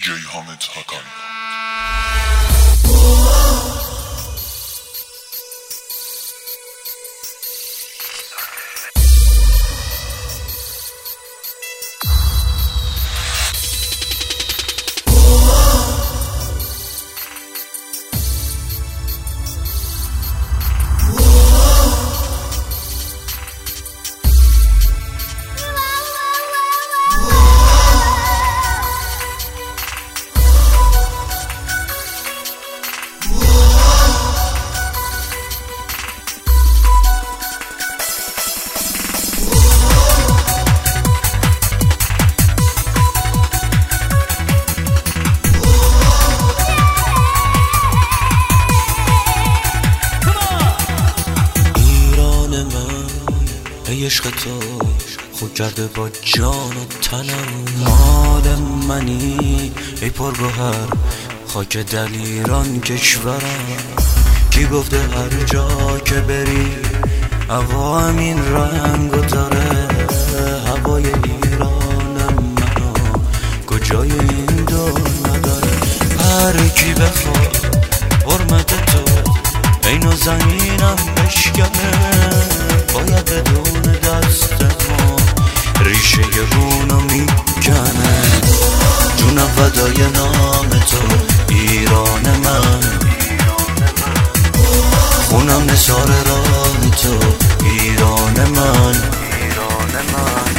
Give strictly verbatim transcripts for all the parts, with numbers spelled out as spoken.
جی حامد حقانی. ای عشق تو خود کرده با جان و تنم، مال منی ای پرگوهر خاک دلیران کشورم. کی گفته هر جا که بری هوا همین رنگو داره؟ هوای ایرانم منو کجای این دنیا داره؟ هر کی بخواد حرمت تو اینو زمینم بشکنه، باید بدون دست ما ریشه رونو میکنه. جونم فدای نام تو ایران من، خونم نثار راه تو ایران من، ایران من.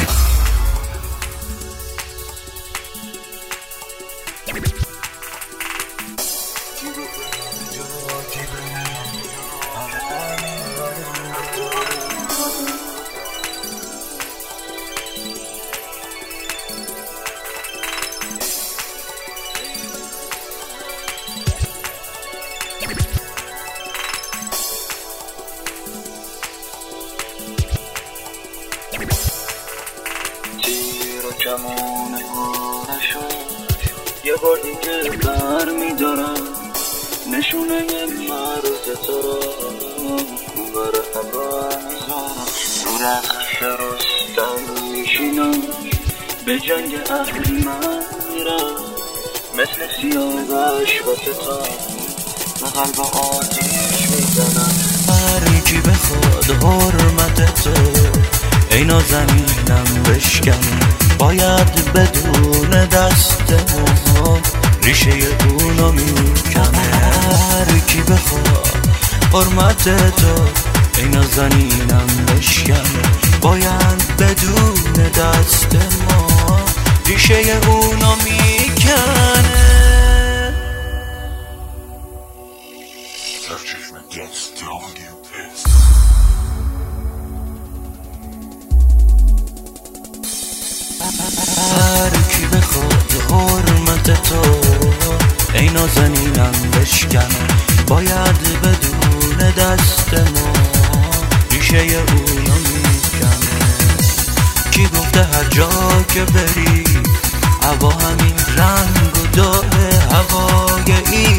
تیر و کمان هارشو یه بار دیگه بر میدارم، نشونه مرز تو را بر هوا میزارم. رو رخش رستم میشینم، به جنگ احمد میرم، مثل سیاوش واسه تا به قلب آتیش میزنم. هر کی بخواد حرمت تو اینو زمینم بشکنه، باید بدون دست ما ریشه اونو میکنه. هر کی بخواد حرمت تو اینو زمینم بشکنه، باید بدون دست ما ریشه اونو میکنه. سرچشمه دست آدیو پس هر کی بخواد حرمت تو اینو زمینم بشکنه، باید بدون دست ما ریشه اونو میکنه. کی گفته هر جا که بری هوا همین رنگ و داره؟ هوای این